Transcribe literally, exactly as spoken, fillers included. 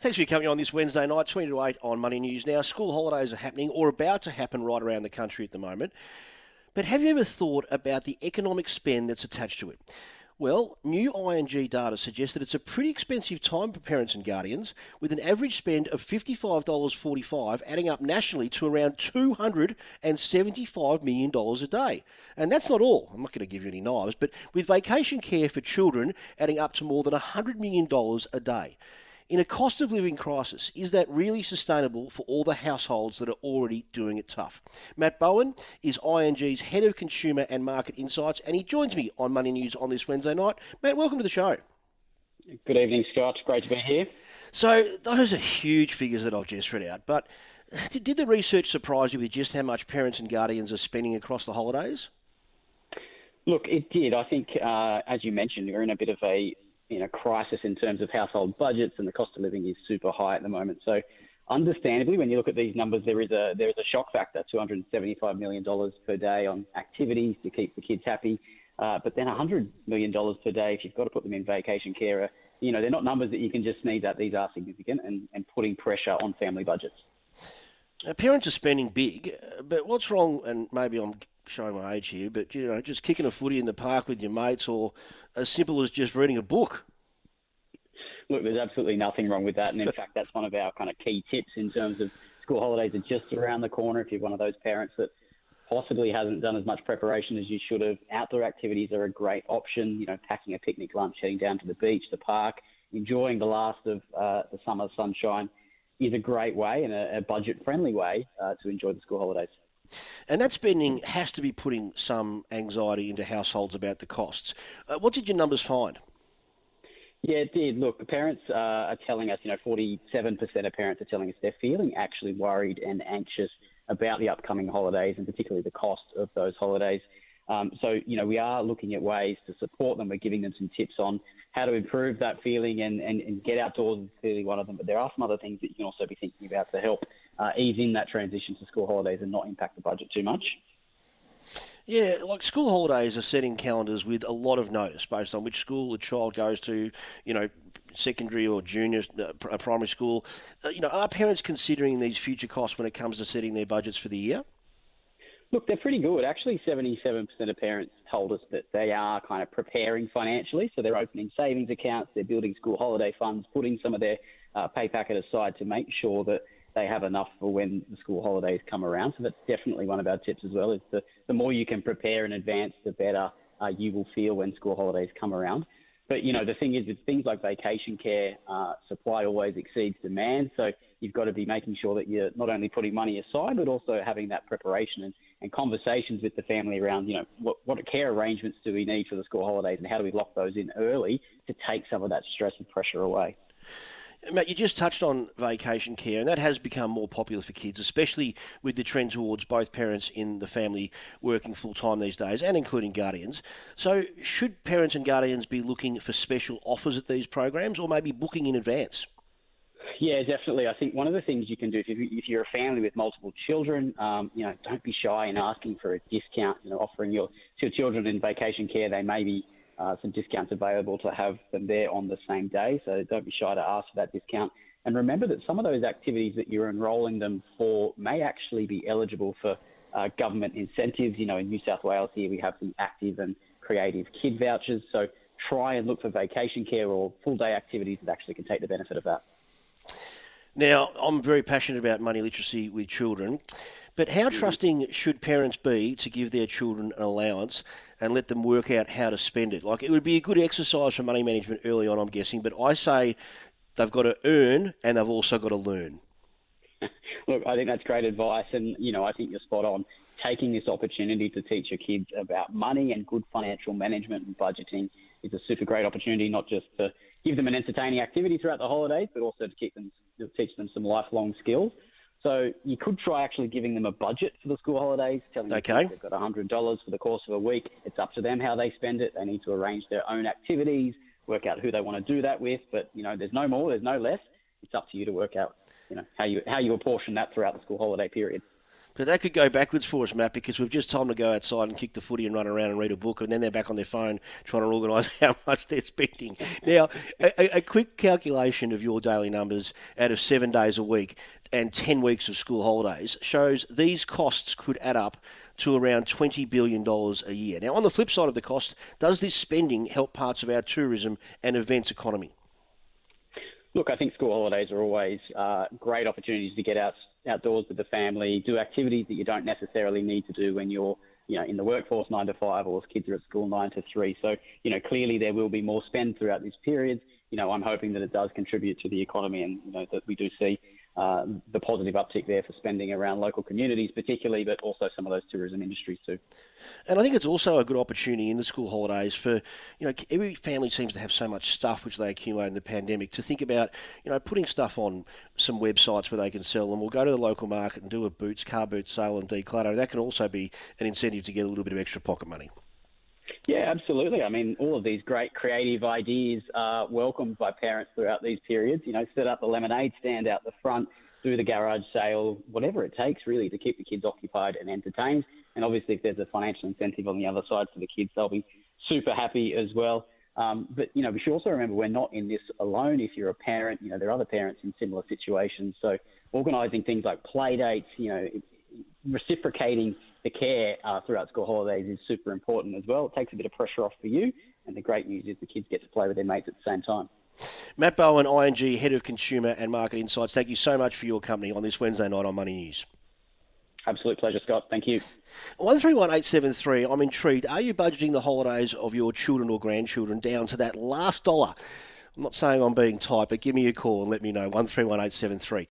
Thanks for coming on this Wednesday night, twenty to eight on Money News. Now, school holidays are happening or about to happen right around the country at the moment. But have you ever thought about the economic spend that's attached to it? Well, new I N G data suggests that it's a pretty expensive time for parents and guardians, with an average spend of fifty-five dollars forty-five, adding up nationally to around two hundred seventy-five million dollars a day. And that's not all. I'm not going to give you any knives, but with vacation care for children adding up to more than one hundred million dollars a day. In a cost of living crisis, is that really sustainable for all the households that are already doing it tough? Matt Bowen is I N G's Head of Consumer and Market Insights, and he joins me on Money News on this Wednesday night. Matt, welcome to the show. Good evening, Scott. Great to be here. So those are huge figures that I've just read out, but did the research surprise you with just how much parents and guardians are spending across the holidays? Look, it did. I think, uh, as you mentioned, we're in a bit of a you know, crisis in terms of household budgets, and the cost of living is super high at the moment. So understandably, when you look at these numbers, there is a there is a shock factor, two hundred seventy-five million dollars per day on activities to keep the kids happy. Uh, but then one hundred million dollars per day if you've got to put them in vacation care. You know, they're not numbers that you can just sneeze at. These are significant and, and putting pressure on family budgets. Now, parents are spending big, but what's wrong, and maybe I'm showing my age here, but, you know, just kicking a footy in the park with your mates, or as simple as just reading a book? Look, there's absolutely nothing wrong with that. And in fact, that's one of our kind of key tips in terms of school holidays are just around the corner. If you're one of those parents that possibly hasn't done as much preparation as you should have, outdoor activities are a great option. You know, packing a picnic lunch, heading down to the beach, the park, enjoying the last of uh, the summer sunshine is a great way and a, a budget-friendly way uh, to enjoy the school holidays. And that spending has to be putting some anxiety into households about the costs. Uh, what did your numbers find? Yeah, it did. Look, the parents uh, are telling us, you know, forty-seven percent of parents are telling us they're feeling actually worried and anxious about the upcoming holidays, and particularly the cost of those holidays. Um, so, you know, we are looking at ways to support them. We're giving them some tips on how to improve that feeling, and, and, and get outdoors is clearly one of them. But there are some other things that you can also be thinking about to help uh, ease in that transition to school holidays and not impact the budget too much. Yeah, like school holidays are setting calendars with a lot of notice based on which school the child goes to, you know, secondary or junior uh, primary school. Uh, you know, are parents considering these future costs when it comes to setting their budgets for the year? Look, they're pretty good. Actually, seventy-seven percent of parents told us that they are kind of preparing financially. So they're opening savings accounts, they're building school holiday funds, putting some of their uh, pay packet aside to make sure that they have enough for when the school holidays come around. So that's definitely one of our tips as well, is the, the more you can prepare in advance, the better uh, you will feel when school holidays come around. But, you know, the thing is, with things like vacation care, uh, supply always exceeds demand. So you've got to be making sure that you're not only putting money aside, but also having that preparation and, and conversations with the family around, you know, what, what care arrangements do we need for the school holidays, and how do we lock those in early to take some of that stress and pressure away. Matt, you just touched on vacation care, and that has become more popular for kids, especially with the trend towards both parents in the family working full-time these days, and including guardians. So should parents and guardians be looking for special offers at these programs, or maybe booking in advance? Yeah, definitely. I think one of the things you can do, if, you, if you're a family with multiple children, um, you know, don't be shy in asking for a discount. You know, offering your, to your children in vacation care, they may be Uh, some discounts available to have them there on the same day. So don't be shy to ask for that discount. And remember that some of those activities that you're enrolling them for may actually be eligible for uh, government incentives. You know, in New South Wales here, we have some active and creative kid vouchers. So try and look for vacation care or full day activities that actually can take the benefit of that. Now, I'm very passionate about money literacy with children, but how trusting should parents be to give their children an allowance and let them work out how to spend it? Like, it would be a good exercise for money management early on, I'm guessing, but I say they've got to earn and they've also got to learn. Look, I think that's great advice, and, you know, I think you're spot on. Taking this opportunity to teach your kids about money and good financial management and budgeting is a super great opportunity, not just to give them an entertaining activity throughout the holidays, but also to keep them, to teach them some lifelong skills. So you could try actually giving them a budget for the school holidays, telling okay. them they've got one hundred dollars for the course of a week. It's up to them how they spend it. They need to arrange their own activities, work out who they want to do that with. But, you know, there's no more, there's no less. It's up to you to work out, you know, how you how you apportion that throughout the school holiday period. But that could go backwards for us, Matt, because we've just time to go outside and kick the footy and run around and read a book, and then they're back on their phone trying to organise how much they're spending. Now, a, a quick calculation of your daily numbers out of seven days a week and ten weeks of school holidays shows these costs could add up to around twenty billion dollars a year. Now, on the flip side of the cost, does this spending help parts of our tourism and events economy? Look, I think school holidays are always uh, great opportunities to get out outdoors with the family, do activities that you don't necessarily need to do when you're, you know, in the workforce nine to five, or kids are at school nine to three. So, you know, clearly there will be more spend throughout this period. You know, I'm hoping that it does contribute to the economy, and, you know, that we do see uh, the positive uptick there for spending around local communities particularly, but also some of those tourism industries too. And I think it's also a good opportunity in the school holidays for, you know, every family seems to have so much stuff which they accumulate in the pandemic, to think about, you know, putting stuff on some websites where they can sell them, or go to the local market and do a boots, car boot sale and declutter. That can also be an incentive to get a little bit of extra pocket money. Yeah, absolutely. I mean, all of these great creative ideas are welcomed by parents throughout these periods. You know, set up the lemonade stand out the front, do the garage sale, whatever it takes really to keep the kids occupied and entertained. And obviously, if there's a financial incentive on the other side for the kids, they'll be super happy as well. Um, but, you know, we should also remember we're not in this alone. If you're a parent, you know, there are other parents in similar situations. So organising things like play dates, you know, reciprocating the care uh, throughout school holidays is super important as well. It takes a bit of pressure off for you, and the great news is the kids get to play with their mates at the same time. Matt Bowen, I N G Head of Consumer and Market Insights, thank you so much for your company on this Wednesday night on Money News. Absolute pleasure, Scott. Thank you. one three one eight seven three, I'm intrigued. Are you budgeting the holidays of your children or grandchildren down to that last dollar? I'm not saying I'm being tight, but give me a call and let me know. one three one eight seven three.